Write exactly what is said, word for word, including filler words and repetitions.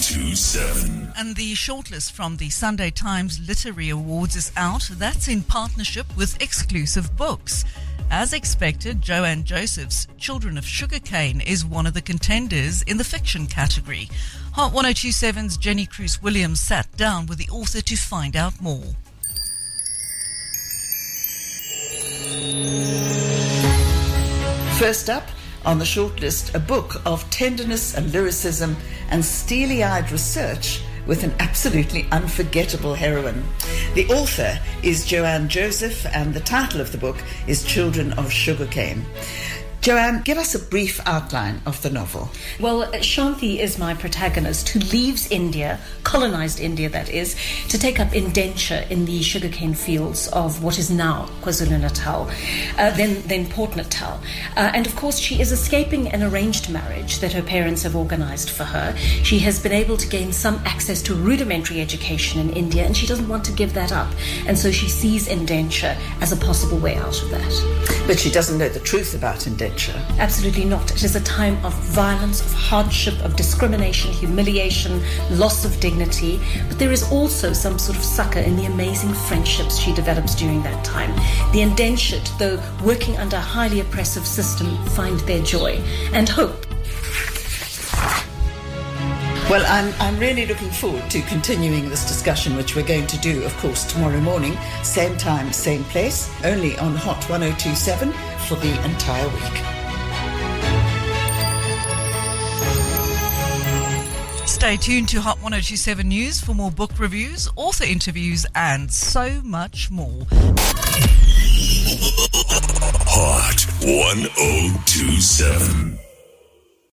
two seven. And the shortlist from the Sunday Times Literary Awards is out. That's in partnership with Exclusive Books. As expected, Joanne Joseph's Children of Sugarcane is one of the contenders in the fiction category. Hot ten twenty-seven's Jenny Cruz Williams sat down with the author to find out more. First up on the shortlist, a book of tenderness and lyricism and steely-eyed research with an absolutely unforgettable heroine. The author is Joanne Joseph, and the title of the book is Children of Sugarcane. Joanne, give us a brief outline of the novel. Well, Shanti is my protagonist who leaves India, colonized India that is, to take up indenture in the sugarcane fields of what is now KwaZulu-Natal, uh, then, then Port Natal. Uh, and of course, she is escaping an arranged marriage that her parents have organized for her. She has been able to gain some access to rudimentary education in India, and she doesn't want to give that up. And so she sees indenture as a possible way out of that. But she doesn't know the truth about indenture. Absolutely not. It is a time of violence, of hardship, of discrimination, humiliation, loss of dignity. But there is also some sort of succor in the amazing friendships she develops during that time. The indentured, though working under a highly oppressive system, find their joy and hope. Well, I'm, I'm really looking forward to continuing this discussion, which we're going to do, of course, tomorrow morning, same time, same place, only on Hot ten twenty-seven for the entire week. Stay tuned to Hot ten twenty-seven News for more book reviews, author interviews, and so much more. Hot ten twenty-seven.